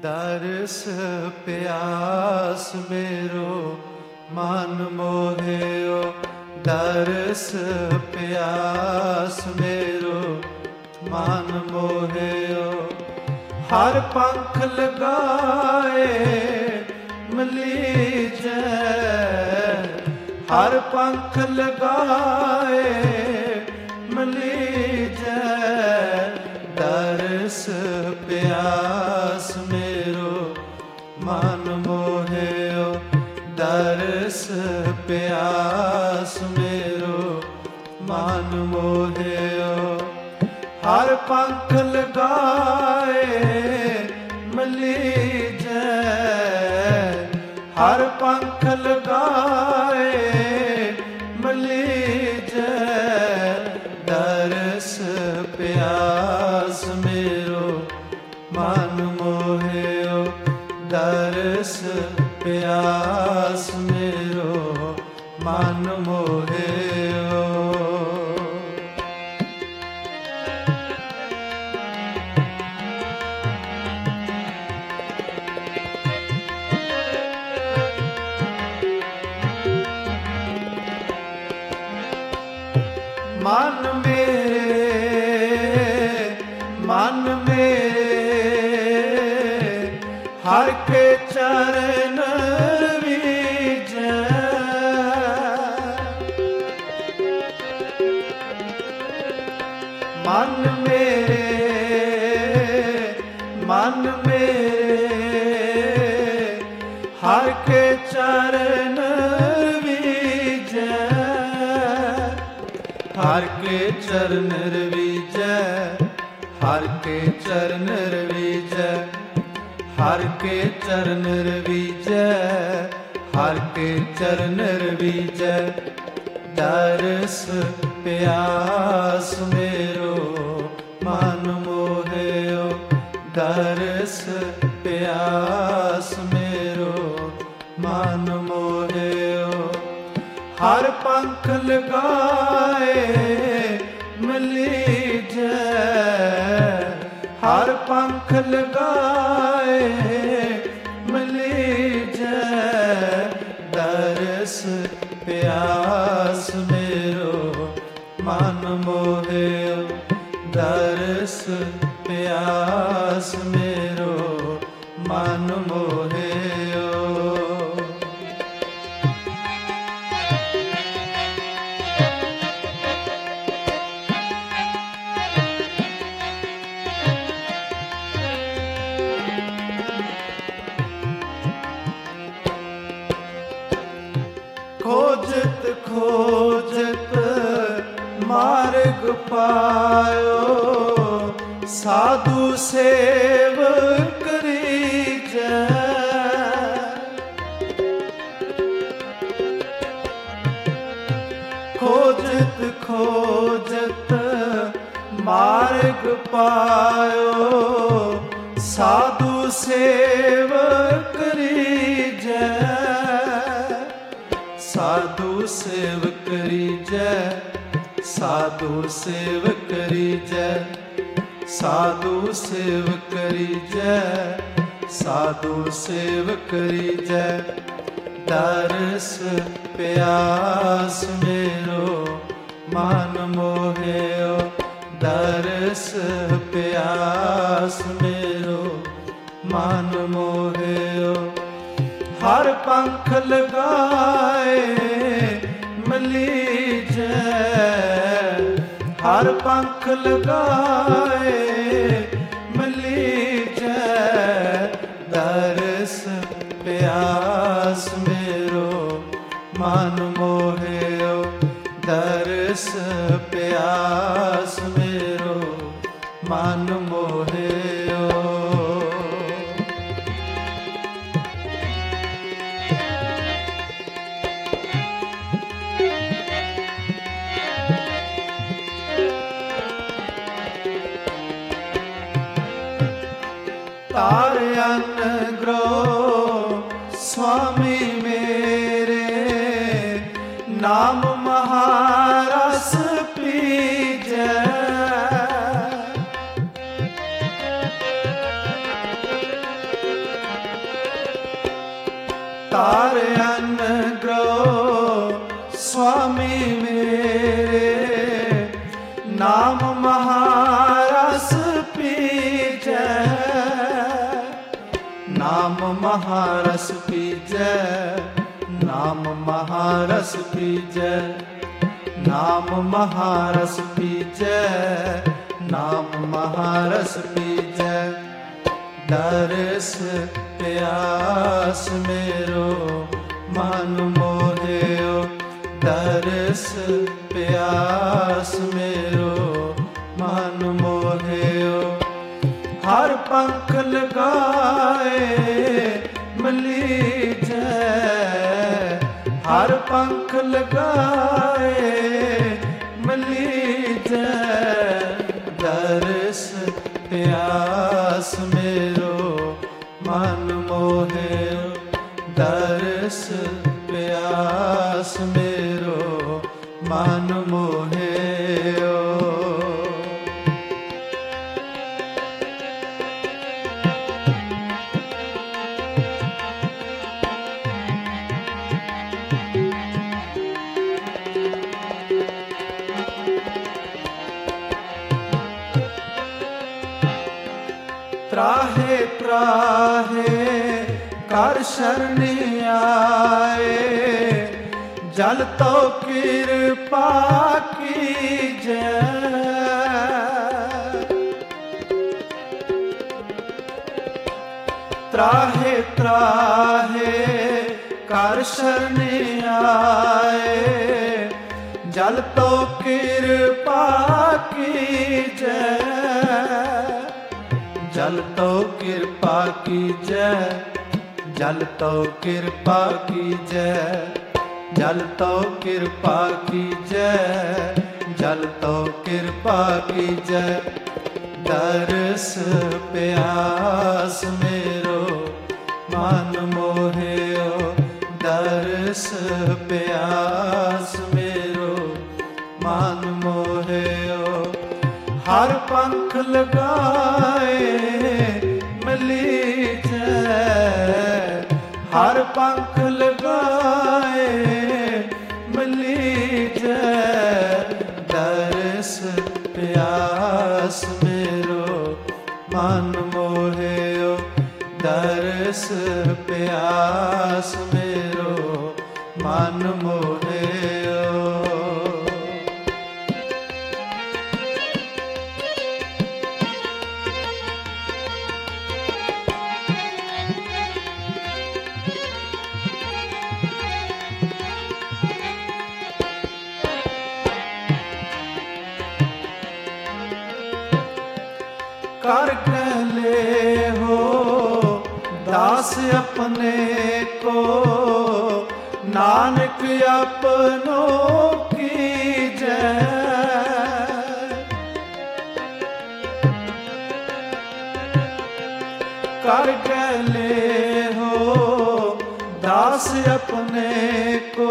ਦਰਸ ਪਿਆਸ ਮੇਰੋ ਮਨ ਮੋਹਿਓ, ਦਰਸ ਪਿਆਸ ਮੇਰੋ ਮਨ ਮੋਹਿਓ। ਹਰ ਪੰਖ ਲਗਾਏ ਮਲੀਜੈ, ਹਰ ਪੰਖ ਲਗਾਏ ਮਲੀਜੈ। ਦਰਸ ਪਿਆਸ ਮੇਰੋ ਮਨ ਮੋਹਿਓ, ਦਰਸ ਪਿਆਸ ਮੇਰੋ ਮਨ ਮੋਹਿਓ। ਹਰ ਪੰਖ ਲਗਾਏ ਮਲੀਜੈ, ਹਰ ਪੰਖ ਲਗਾਏ ਮਲੀਜੈ। ਦਰਸ ਪਿਆਸ ਮੇਰੋ ਮਨ ਮੋਹਿਓ, ਦਰਸ ਪਿਆਸ ਮੇਰੋ ਮਨ ਮੋਹਿਓ। ਮਨ ਮੇਰੇ ਹਰ ਕੇ ਚਰਨ ਵੀਜੈ। ਮਨ ਮੇਰੇ ਹਰ ਕੇ ਚਰਨ ਵੀਜੈ। ਹਰ ਕੇ ਚਰਨ ਰਵੀਜੈ, ਹਰ ਕੇ ਚਰਨ ਰਵੀਜੈ, ਹਰ ਕੇ ਚਰਨ ਰਵੀਜੈ, ਹਰ ਕੇ ਚਰਨ ਰਵੀਜੈ। ਦਰਸ ਪਿਆਸ ਮੇਰੋ ਮਨ ਮੋਹਿਓ, ਦਰਸ ਪਿਆਸ ਮੇਰੋ ਮਨ ਮੋਹਿਓ। ਹਰ ਪੰਖ ਲਗਾਏ ਮਲੀਜੈ, ਹਰ ਪੰਖ ਲਗਾਏ ਮਲੀਜੈ। ਦਰਸ ਪਿਆਸ ਮੇਰੋ ਮਨ ਮੋਹਿਓ, ਦਰਸ ਪਿਆਸ ਮੇਰੋ ਮਨ ਮੋਹਿਓ। ਖੋਜਤ ਖੋਜਤ ਮਾਰਗ ਪਾਇਓ, ਸਾਧੂ ਸੇਵ ਕਰੀਜੈ। ਖੋਜਤ ਖੋਜਤ ਮਾਰਗ ਪਾਇਓ, ਸਾਧੂ ਸੇਵ ਕਰੀਜੈ। ਸਾਧੂ ਸੇਵ ਕਰੀਜੈ, ਸਾਧੂ ਸੇਵ ਕਰੀਜੈ, ਸਾਧੂ ਸੇਵ ਕਰੀਜੈ, ਸਾਧੂ ਸੇਵ ਕਰੀਜੈ। ਦਰਸ ਪਿਆਸ ਮੇਰੋ ਮਨ ਮੋਹਿਓ, ਦਰਸ ਪਿਆਸ ਮੇਰੋ ਮਨ ਮੋਹਿਓ। ਹਰ ਪੰਖ ਲਗਾਏ ਮਲੀਜੈ, ਹਰ ਪੰਖ ਲਗਾਏ ਮਲੀਜੈ। ਦਰਸ ਪਿਆਸ ਮੇਰੋ ਮਨ ਮੋਹਿਓ, ਦਰਸ ਪਿਆਸ ਮੇਰੋ ਮਨ ਮੋਹਿਓ। ਤਾਰ ਅਨਗ੍ਰੋ ਸੁਆਮੀ ਮੇਰੇ, ਨਾਮ ਮਹਾਰਸ ਪੀਜੈ। ਤਾਰ ਅਨਗ੍ਰਹ ਸੁਆਮੀ ਮੇਰੇ, ਨਾਮ ਮਹਾਰਸ ਪੀਜੈ, ਨਾਮ ਮਹਾਰਸ ਪੀਜੈ, ਨਾਮ ਮਹਾਰਸ ਪੀਜੈ, ਨਾਮ ਮਹਾਰਸ ਪੀਜੈ, ਨਾਮ ਮਹਾਰਸ ਪੀਜੈ। ਦਰਸ ਪਿਆਸ ਮੇਰੋ ਮਨ ਮੋਹਿਓ, ਦਰਸ ਪਿਆਸ ਮੇਰੋ ਮਨ ਮੋਹਿਓ। ਹਰ ਪੰਖ ਲਗਾਏ ਮਲੀਜੈ, ਹਰ ਪੰਖ ਲਗਾਏ ਮਲੀਜੈ। ਦਰਸ ਪਿਆਸ ਮੇਰੋ ਮਨ ਮੋਹਿਓ, ਦਰਸ ਪਿਆਸ ਮੇਰੋ ਮਨ ਮੋਹਿਓ। ਤਰਾਹੇ ਤਰਾਹੇ ਕਰ ਸ਼ਰਣੀ ਆਏ, ਜਲ ਤੋ ਕਿਰਪਾ ਕੀਜੈ। ਤਰਾਹੇ ਤਰਾਹੇ ਕਰ ਸ਼ਰਣੀ ਆਏ, ਜਲ ਤੋ ਕਿਰਪਾ ਕੀਜੈ, ਜਲ ਤੋ ਕਿਰਪਾ ਕੀਜੈ, ਜਲ ਤੋ ਕਿਰਪਾ ਕੀਜੈ, ਜਲ ਤੋ ਕਿਰਪਾ ਕੀਜੈ, ਜਲ ਤੋ ਕਿਰਪਾ ਕੀਜੈ। ਦਰਸ ਪਿਆਸ ਮੇਰੋ ਮਨ ਮੋਹਿਓ, ਦਰਸ ਪਿਆਸ ਮੇਰੋ ਮਨ ਮੋਹਿਓ। ਹਰ ਪੰਖ ਲਗਾਏ ਮਲੀਜੈ, ਹਰ ਪੰਖ ਲਗਾਏ ਮਲੀਜੈ। ਦਰਸ ਪਿਆਸ ਮੇਰੋ ਮਨ ਮੋਹਿਓ, ਦਰਸ ਪਿਆਸ ਮੇਰੋ ਮਨ ਮੋਹਿਓ। कर कहले हो दास अपने को, नानक अपनों की जय। कर कहले हो दास अपने को,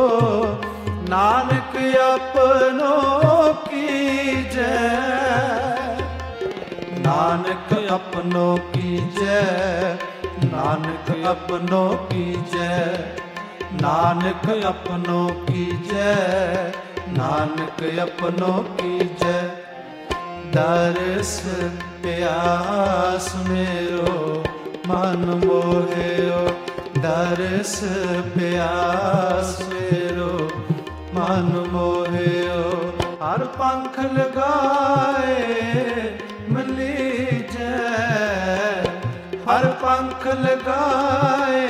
नानक अपनों की जय। नानक अपनों की जय, नानक अपनों की जय, नानक अपनों की जय, नानक अपनों की जय। दरस प्यास मेरो मन मोहियो, दरस प्यास मेरो मन मोहियो। हर पंख लगाए मलीजै, हर पंख लगाए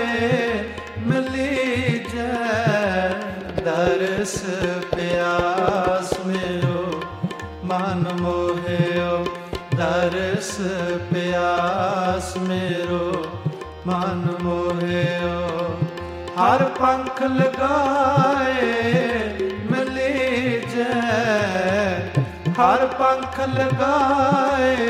मलीजै। दरस प्यास मेरो मन मोहियो, दरस प्यास मेरो मन मोहियो। हर पंख लगाए मलीजै, हर पंख लगाए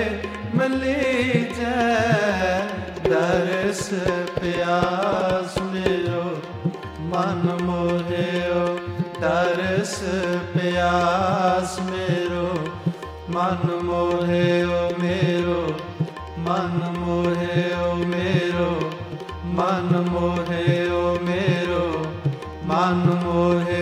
मलीजै। दरस प्यास मेरो मन मोहियो, दरस प्यास मेरो मन मोहियो। मेरो मन मोहियो, मेरो ਮਨ ਮੋਹਿਓ ਮੇਰੋ ਮਨ ਮੋਹਿਓ